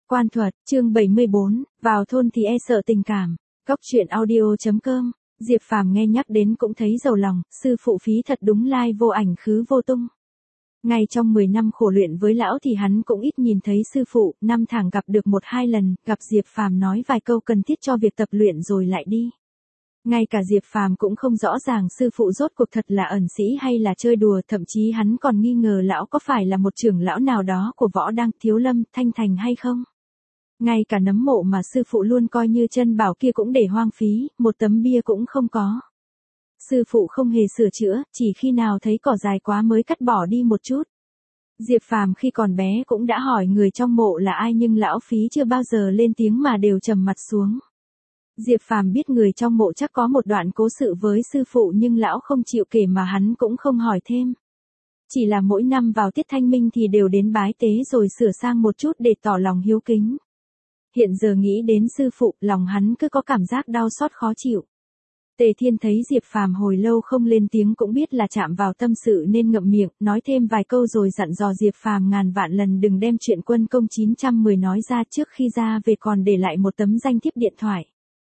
Quan thuật, chương 74, vào thôn thì e sợ tình cảm. Góc truyện audio.com. Diệp Phàm nghe nhắc đến cũng thấy giàu lòng, sư phụ phí thật đúng lai vô ảnh khứ vô tung. Ngay trong 10 năm khổ luyện với lão thì hắn cũng ít nhìn thấy sư phụ, năm thẳng gặp được 1-2 lần, gặp Diệp Phàm nói vài câu cần thiết cho việc tập luyện rồi lại đi. Ngay cả Diệp Phàm cũng không rõ ràng sư phụ rốt cuộc thật là ẩn sĩ hay là chơi đùa, thậm chí hắn còn nghi ngờ lão có phải là một trưởng lão nào đó của Võ Đăng, Thiếu Lâm, Thanh Thành hay không. Ngay cả nấm mộ mà sư phụ luôn coi như chân bảo kia cũng để hoang phí, một tấm bia cũng không có. Sư phụ không hề sửa chữa, chỉ khi nào thấy cỏ dài quá mới cắt bỏ đi một chút. Diệp Phàm khi còn bé cũng đã hỏi người trong mộ là ai nhưng lão phí chưa bao giờ lên tiếng mà đều trầm mặt xuống. Diệp Phàm biết người trong mộ chắc có một đoạn cố sự với sư phụ nhưng lão không chịu kể mà hắn cũng không hỏi thêm. Chỉ là mỗi năm vào tiết thanh minh thì đều đến bái tế rồi sửa sang một chút để tỏ lòng hiếu kính. Hiện giờ nghĩ đến sư phụ, lòng hắn cứ có cảm giác đau xót khó chịu. Tề Thiên thấy Diệp Phàm hồi lâu không lên tiếng cũng biết là chạm vào tâm sự nên ngậm miệng, nói thêm vài câu rồi dặn dò Diệp Phàm ngàn vạn lần đừng đem chuyện quân công 910 nói ra, trước khi ra về còn để lại một tấm danh thiếp điện thoại.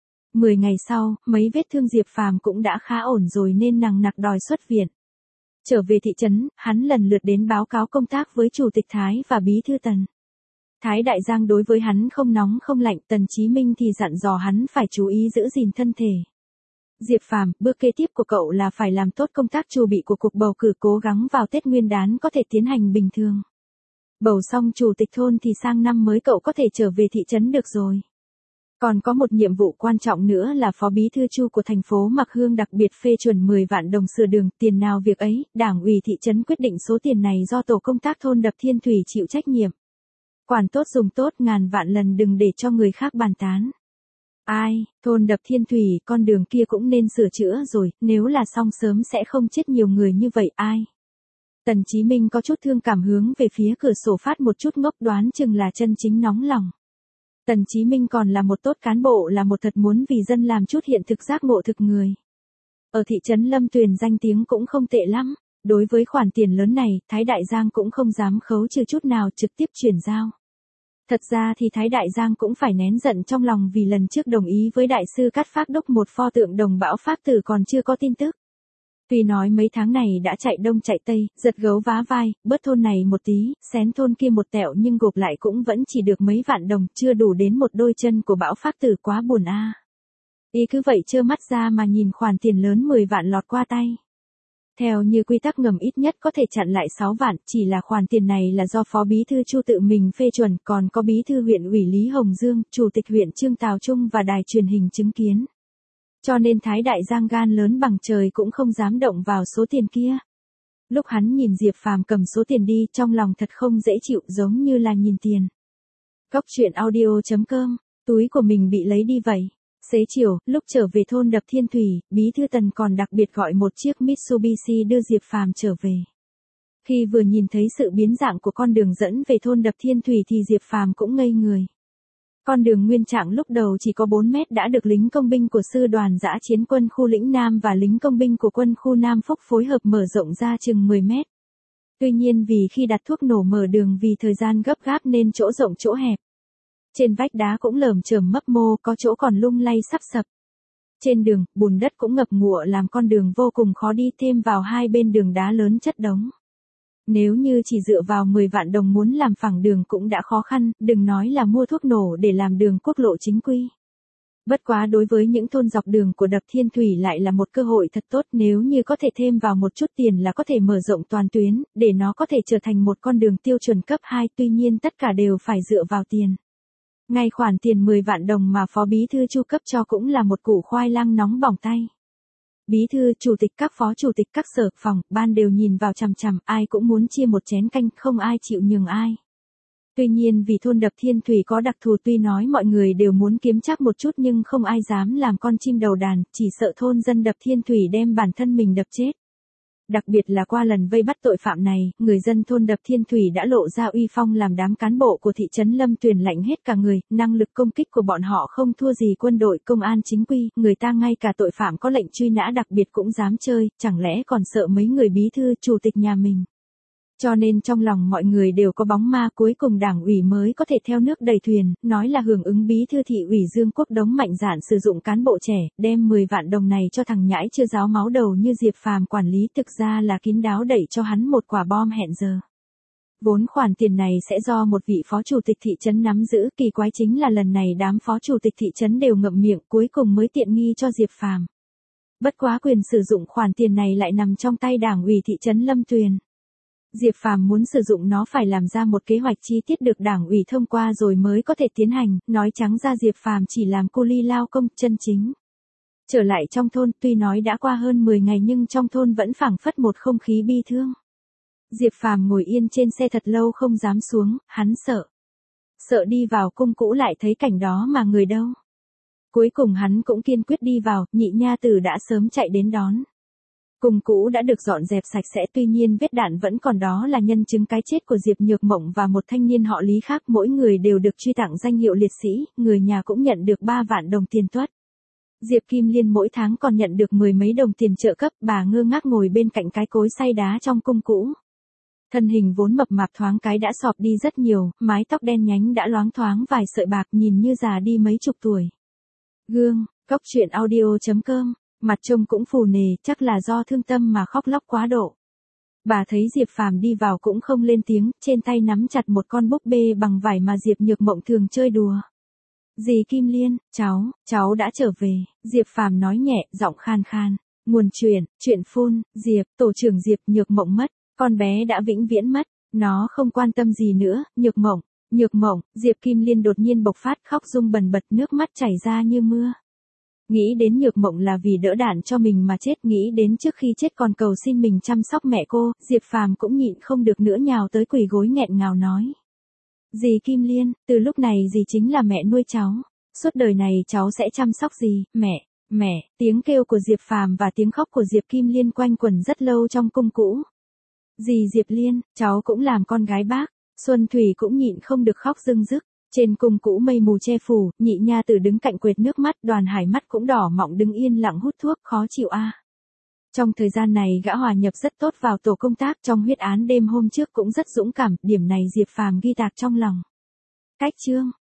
10 ngày sau, mấy vết thương Diệp Phàm cũng đã khá ổn rồi nên nằng nặc đòi xuất viện. Trở về thị trấn, hắn lần lượt đến báo cáo công tác với Chủ tịch Thái và Bí thư Tần. Thái Đại Giang đối với hắn không nóng không lạnh, Tần Chí Minh thì dặn dò hắn phải chú ý giữ gìn thân thể. Diệp Phàm, bước kế tiếp của cậu là phải làm tốt công tác chuẩn bị của cuộc bầu cử, cố gắng vào Tết Nguyên đán có thể tiến hành bình thường. Bầu xong chủ tịch thôn thì sang năm mới cậu có thể trở về thị trấn được rồi. Còn có một nhiệm vụ quan trọng nữa là Phó Bí thư Chu của thành phố Mạc Hương đặc biệt phê chuẩn 10 vạn đồng sửa đường, tiền nào việc ấy, Đảng ủy thị trấn quyết định số tiền này do tổ công tác thôn Đập Thiên Thủy chịu trách nhiệm. Quản tốt dùng tốt, ngàn vạn lần đừng để cho người khác bàn tán. Ai, thôn Đập Thiên Thủy, con đường kia cũng nên sửa chữa rồi, nếu là xong sớm sẽ không chết nhiều người như vậy ai. Tần Chí Minh có chút thương cảm hướng về phía cửa sổ phát một chút ngốc, đoán chừng là chân chính nóng lòng. Tần Chí Minh còn là một tốt cán bộ, là một thật muốn vì dân làm chút hiện thực giác ngộ thực người. Ở thị trấn Lâm Tuyền danh tiếng cũng không tệ lắm. Đối với khoản tiền lớn này, Thái Đại Giang cũng không dám khấu trừ chút nào, trực tiếp chuyển giao. Thật ra thì Thái Đại Giang cũng phải nén giận trong lòng vì lần trước đồng ý với Đại sư Cát Phác Đốc một pho tượng đồng bão Pháp Tử còn chưa có tin tức. Tuy nói mấy tháng này đã chạy đông chạy tây, giật gấu vá vai, bớt thôn này một tí, xén thôn kia một tẹo nhưng gộp lại cũng vẫn chỉ được mấy vạn đồng, chưa đủ đến một đôi chân của bão Pháp Tử, quá buồn a. Ý cứ vậy trơ mắt ra mà nhìn khoản tiền lớn 10 vạn lọt qua tay. Theo như quy tắc ngầm ít nhất có thể chặn lại 6 vạn, chỉ là khoản tiền này là do Phó Bí thư Chu tự mình phê chuẩn, còn có Bí thư huyện ủy Lý Hồng Dương, Chủ tịch huyện Trương Tào Trung và đài truyền hình chứng kiến. Cho nên Thái Đại Giang gan lớn bằng trời cũng không dám động vào số tiền kia. Lúc hắn nhìn Diệp Phàm cầm số tiền đi, trong lòng thật không dễ chịu, giống như là nhìn tiền. Góc truyện audio.com, túi của mình bị lấy đi vậy. Xế chiều, lúc trở về thôn Đập Thiên Thủy, Bí thư Tần còn đặc biệt gọi một chiếc Mitsubishi đưa Diệp Phàm trở về. Khi vừa nhìn thấy sự biến dạng của con đường dẫn về thôn Đập Thiên Thủy thì Diệp Phàm cũng ngây người. Con đường nguyên trạng lúc đầu chỉ có 4 mét đã được lính công binh của sư đoàn dã chiến quân khu lĩnh Nam và lính công binh của quân khu Nam Phúc phối hợp mở rộng ra chừng 10 mét. Tuy nhiên vì khi đặt thuốc nổ mở đường vì thời gian gấp gáp nên chỗ rộng chỗ hẹp. Trên vách đá cũng lởm chởm mấp mô, có chỗ còn lung lay sắp sập. Trên đường, bùn đất cũng ngập ngụa làm con đường vô cùng khó đi, thêm vào hai bên đường đá lớn chất đống. Nếu như chỉ dựa vào 10 vạn đồng muốn làm phẳng đường cũng đã khó khăn, đừng nói là mua thuốc nổ để làm đường quốc lộ chính quy. Bất quá đối với những thôn dọc đường của Đập Thiên Thủy lại là một cơ hội thật tốt, nếu như có thể thêm vào một chút tiền là có thể mở rộng toàn tuyến, để nó có thể trở thành một con đường tiêu chuẩn cấp 2, tuy nhiên tất cả đều phải dựa vào tiền. Ngay khoản tiền 10 vạn đồng mà Phó Bí thư Chu cấp cho cũng là một củ khoai lang nóng bỏng tay. Bí thư, chủ tịch, các phó chủ tịch các sở, phòng, ban đều nhìn vào chằm chằm, ai cũng muốn chia một chén canh, không ai chịu nhường ai. Tuy nhiên vì thôn Đập Thiên Thủy có đặc thù, tuy nói mọi người đều muốn kiếm chắc một chút nhưng không ai dám làm con chim đầu đàn, chỉ sợ thôn dân Đập Thiên Thủy đem bản thân mình đập chết. Đặc biệt là qua lần vây bắt tội phạm này, người dân thôn Đập Thiên Thủy đã lộ ra uy phong, làm đám cán bộ của thị trấn Lâm Tuyền lạnh hết cả người, năng lực công kích của bọn họ không thua gì quân đội công an chính quy, người ta ngay cả tội phạm có lệnh truy nã đặc biệt cũng dám chơi, chẳng lẽ còn sợ mấy người bí thư chủ tịch nhà mình. Cho nên trong lòng mọi người đều có bóng ma, cuối cùng đảng ủy mới có thể theo nước đẩy thuyền, nói là hưởng ứng bí thư thị ủy Dương Quốc Đống mạnh dạn sử dụng cán bộ trẻ, đem 10 vạn đồng này cho thằng nhãi chưa ráo máu đầu như Diệp Phàm quản lý, thực ra là kín đáo đẩy cho hắn một quả bom hẹn giờ. Vốn khoản tiền này sẽ do một vị phó chủ tịch thị trấn nắm giữ, kỳ quái chính là lần này đám phó chủ tịch thị trấn đều ngậm miệng, cuối cùng mới tiện nghi cho Diệp Phàm. Bất quá quyền sử dụng khoản tiền này lại nằm trong tay đảng ủy thị trấn Lâm Tuyền. Diệp Phàm muốn sử dụng nó phải làm ra một kế hoạch chi tiết được đảng ủy thông qua rồi mới có thể tiến hành, nói trắng ra Diệp Phàm chỉ làm cu li lao công chân chính. Trở lại trong thôn, tuy nói đã qua hơn 10 ngày nhưng trong thôn vẫn phảng phất một không khí bi thương. Diệp Phàm ngồi yên trên xe thật lâu không dám xuống, hắn sợ. Sợ đi vào cung cũ lại thấy cảnh đó mà người đâu. Cuối cùng hắn cũng kiên quyết đi vào, nhị nha tử đã sớm chạy đến đón. Cung cũ đã được dọn dẹp sạch sẽ, tuy nhiên vết đạn vẫn còn, đó là nhân chứng cái chết của Diệp Nhược Mộng và một thanh niên họ Lý khác, mỗi người đều được truy tặng danh hiệu liệt sĩ, người nhà cũng nhận được 3 vạn đồng tiền tuất. Diệp Kim Liên mỗi tháng còn nhận được 10 mấy đồng tiền trợ cấp, bà ngơ ngác ngồi bên cạnh cái cối xay đá trong cung cũ. Thân hình vốn mập mạp thoáng cái đã xọp đi rất nhiều, mái tóc đen nhánh đã loáng thoáng vài sợi bạc, nhìn như già đi mấy chục tuổi. Gương, Cóc Truyện Audio.com, mặt trông cũng phù nề, chắc là do thương tâm mà khóc lóc quá độ. Bà thấy Diệp Phàm đi vào cũng không lên tiếng, trên tay nắm chặt một con búp bê bằng vải mà Diệp Nhược Mộng thường chơi đùa. Dì Kim Liên, cháu đã trở về, Diệp Phàm nói nhẹ, giọng khan khan. Nguồn chuyện phun, Diệp, tổ trưởng Diệp Nhược Mộng mất, con bé đã vĩnh viễn mất, nó không quan tâm gì nữa, Nhược Mộng, Diệp Kim Liên đột nhiên bộc phát khóc rung bần bật, nước mắt chảy ra như mưa. Nghĩ đến Nhược Mộng là vì đỡ đạn cho mình mà chết, nghĩ đến trước khi chết còn cầu xin mình chăm sóc mẹ cô, Diệp Phàm cũng nhịn không được nữa nhào tới quỳ gối nghẹn ngào nói. Dì Kim Liên, từ lúc này dì chính là mẹ nuôi cháu, suốt đời này cháu sẽ chăm sóc dì, mẹ, tiếng kêu của Diệp Phàm và tiếng khóc của Diệp Kim Liên quanh quẩn rất lâu trong cung cũ. Dì Diệp Liên, cháu cũng làm con gái bác, Xuân Thủy cũng nhịn không được khóc rưng rức. Trên cung cũ mây mù che phủ, nhị nha tử đứng cạnh quệt nước mắt, Đoàn Hải mắt cũng đỏ mọng đứng yên lặng hút thuốc, khó chịu a. Trong thời gian này gã hòa nhập rất tốt vào tổ công tác, trong huyết án đêm hôm trước cũng rất dũng cảm, điểm này Diệp Phàm ghi tạc trong lòng. Cách chương